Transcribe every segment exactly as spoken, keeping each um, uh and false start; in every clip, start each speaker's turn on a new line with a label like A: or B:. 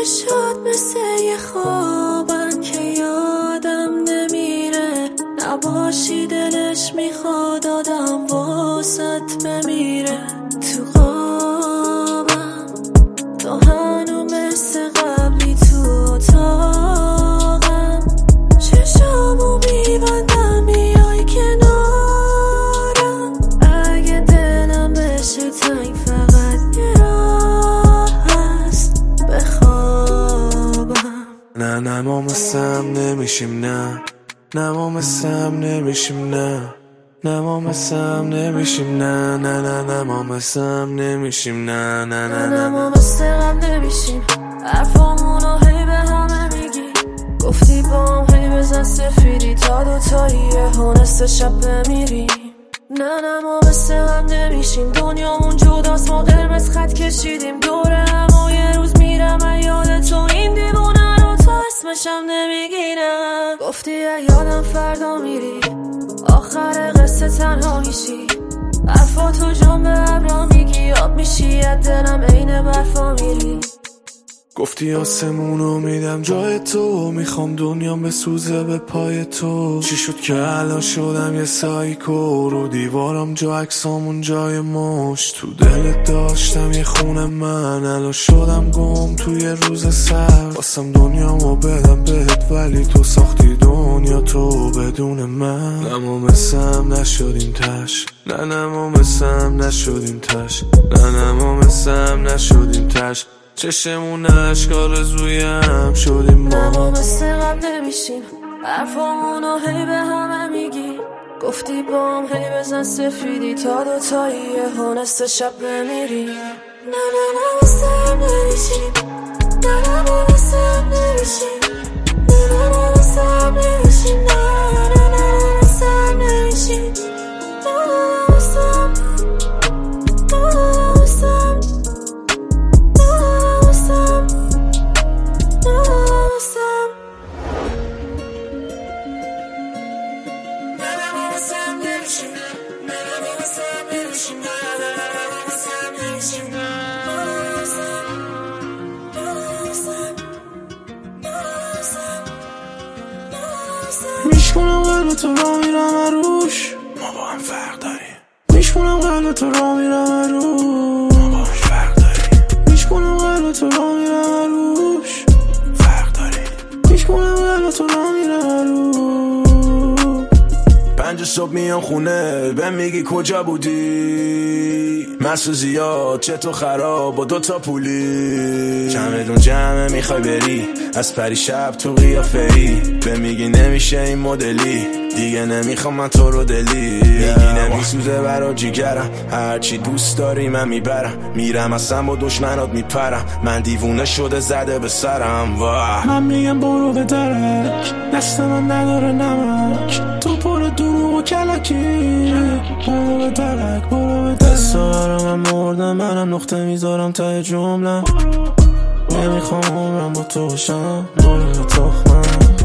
A: چشات مثل یه خوابن که یادم نمیره، نباشی دلش میخواد آدم واسط بمیره. تو خوابم تو هنو مثل قبلی تو اتاقم، چشامو میبندم میای کنارم. اگه دلم بشه تنگ فقط یه راه هست، بخوابم.
B: نه نه ما مثل نمیشیم، نه نه ما مثل نمیشیم، نه نه ما مثل نمیشیم، نه نه نه نه ما مثل نمیشیم، نه نه نه
A: نه ما مثل هم نمیشیم. حرفامونو هی به همه میگی، گفتی با هم هی بزن سفیدی تا دوتایی یه هونست شب بمیریم. نه نه ما مثل هم نمیشیم، دنیامون جداست، ما قرمز خط کشیدیم دوره هم و یه روز میرم یاد تو این دیوونه رو تا اسمشم نمیگیرم. گفتی یادم فردا میری، آخر قصه تنها میشی، حرفاتو جون به ابرا میگی، آب میشی از دلم عین برفا میری.
B: گفتی آسمونو میدم جای تو، میخوام دنیام بسوزه به پای تو. چی شد که الان شدم یه سایکو، رو دیوارم جا عکسامون جای مش. تو دلت داشتم یه خونه من، الان شدم گم توی روز سر. واسم دنیامو بدم بهت ولی تو ساختی دنیا تو بدون من. نه ما مثلم نشدیم تش، نه نه ما مثلم نشدیم تش، نه نه ما مثلم نشدیم تش. چشمون اشکال زویم شدیم ما.
A: نه ما مثل قبل نمیشیم، حرفامونو هی به همه میگی، گفتی با هم هی بزن سفیدی تا دوتایی یه هونست شب بمیریم. نه نه ما مثل هم نمیشیم، نه نه ما مثل هم نمیشیم، نه نه ما مثل هم نمیشیم، نه نه نه ما مثل هم نمیشیم، نه نه ما مثل هم
B: میشکنم قلب تو را میرم عروش، ما با هم فرق داریم. میشکنم قلب تو را میرم عروش، ما با هم فرق داریم. میشکنم قلب تو را میرم عروش، فرق داریم. میشکنم قلب تو را میرم عروش. پنج صبح میام خونه به میگی کجا بودی، مسو زیاد چطور خراب با دوتا پولی. چمدون جمعه میخوای بری از پری شب تو قیافه‌ای، به میگی نمیشه این مدلی، دیگه نمیخوام من تو رو دلی. میگی نمیسوزه برا جیگرم، هرچی دوست داری من میبرم، میرم اصلا با دشمنات میپرم، من دیوونه شده زده به سرم. واه من میگم برو به درک، دست من نداره نمک، تو برو دروغ و کلکی، برو به درک برو به درک. سارا من مردم، منم نقطه میذارم ته جملم، نمیخوام عمرم با تو باشم، برو به تخمم.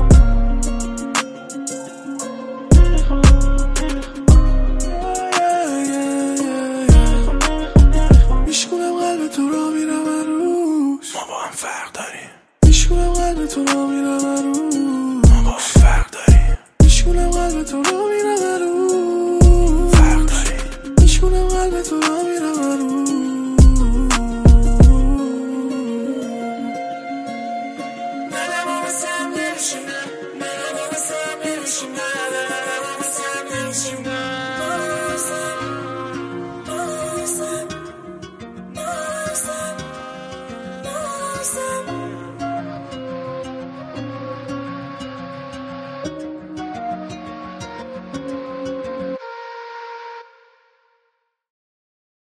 B: میشکنم قلب تو را میرم عروس، ما با هم فرق داریم. میشکنم قلب تو را میرم عروس، ما با هم فرق داریم. میشکنم قلب تو را میرم